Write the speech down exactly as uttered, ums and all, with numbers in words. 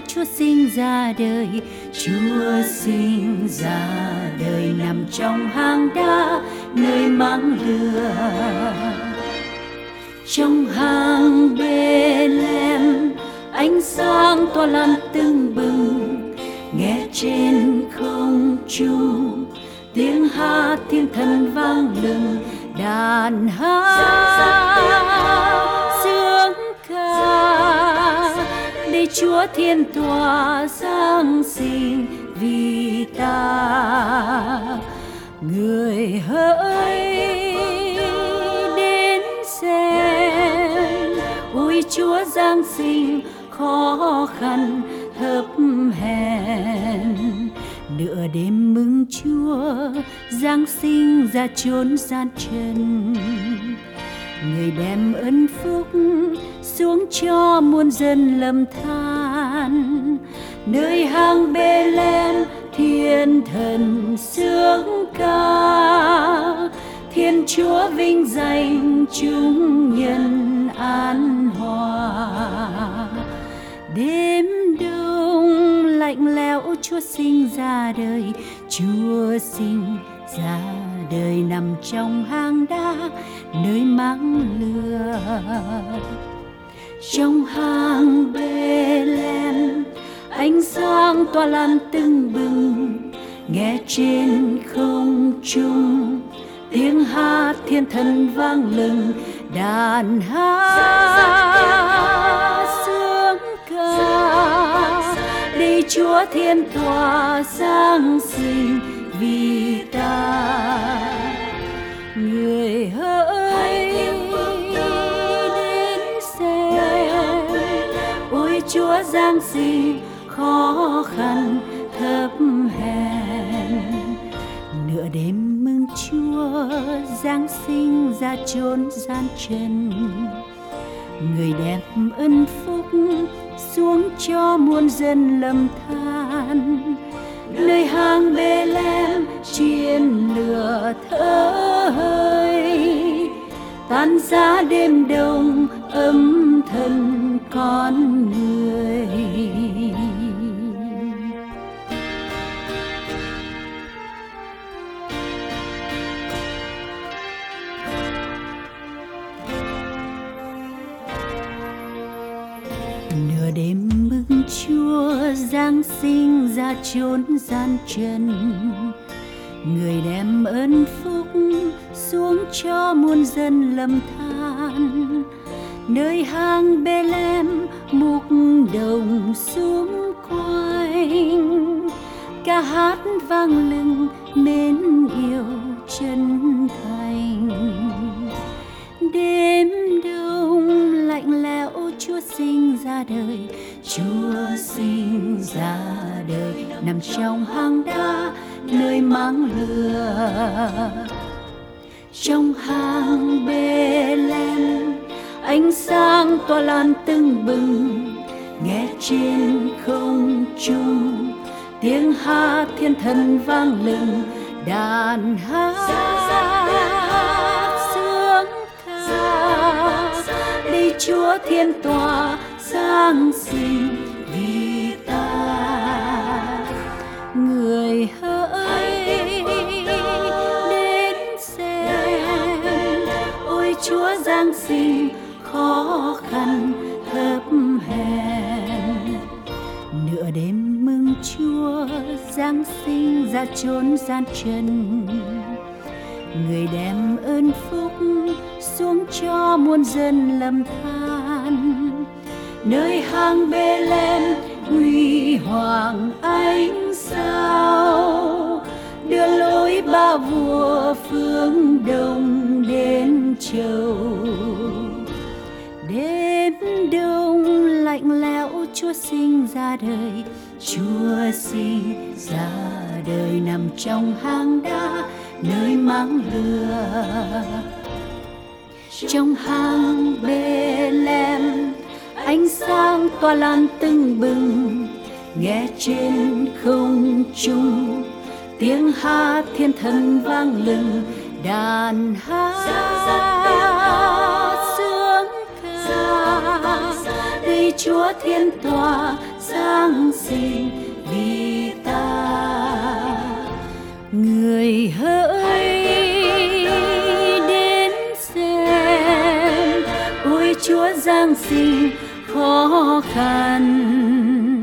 Chúa sinh ra đời, Chúa sinh ra đời nằm trong hang đá nơi máng lửa. Trong hang Bê-lem ánh sáng tỏa lan tưng bừng, nghe trên không trung tiếng hát thiên thần vang lừng, đàn hát sướng ca để Chúa thiên tỏa giáng sinh vì ta. Người hỡi đến xem, ôi Chúa giáng sinh khó khăn thấp hèn. Nửa đêm mừng Chúa giáng sinh ra chốn gian trần, người đem ơn phúc xuống cho muôn dân lầm than. Nơi hang Bê-lem thiên thần sướng ca, Thiên Chúa vinh danh chúng nhân an hòa. Đêm đông lạnh lẽo Chúa sinh ra đời, Chúa sinh ra đời nằm trong hang đá nơi máng lửa. Trong hang Bê-lem ánh sáng tỏa lan tưng bừng, nghe trên không trung tiếng hát thiên thần vang lừng, đàn hát sướng ca để Chúa thiên tỏa giáng sinh vì ta. Người hỡi đến xem, ôi Chúa giáng sinh khó khăn thấp hèn. Nửa đêm mừng Chúa giáng sinh ra chốn gian trần, người đem ơn phúc xuống cho muôn dân lầm than. Nơi hang Bê-lem chiên lửa thở hơi, tan giá đêm đông âm thân con người. Nửa đêm mừng Chúa giáng sinh ra chốn gian trần, người đem ơn phúc xuống cho muôn dân lầm than. Nơi hang Bê-lem mục đồng xung quanh, ca hát vang lừng mến yêu chân thành. Đêm đông lạnh lẽo Chúa sinh ra đời, Chúa sinh ra đời nằm trong hang đá nơi máng lửa. Trong hang Bê-lem ánh sáng tỏa lan tưng bừng, nghe trên không trung tiếng hát thiên thần vang lừng, đàn hát sướng ca để Chúa thiên tỏa giáng sinh vì ta. Người hỡi đến xem, ôi Chúa giáng sinh khó khăn thấp hèn. Nửa đêm mừng Chúa giáng sinh ra chốn gian trần, người đem ơn phúc xuống cho muôn dân lầm than. Nơi hang Bê-lem huy hoàng ánh sao, đưa lối ba vua phương đông đến châu. Đêm đông lạnh lẽo Chúa sinh ra đời, Chúa sinh ra đời nằm trong hang đá nơi máng lửa. Trong hang Bê-lem ánh sáng tỏa lan tưng bừng, nghe trên không trung tiếng hát thiên thần vang lừng, đàn hát sướng ca để Chúa thiên tòa Giáng sinh vì ta. Người hỡi đến xem, ôi Chúa Giáng sinh khó khăn.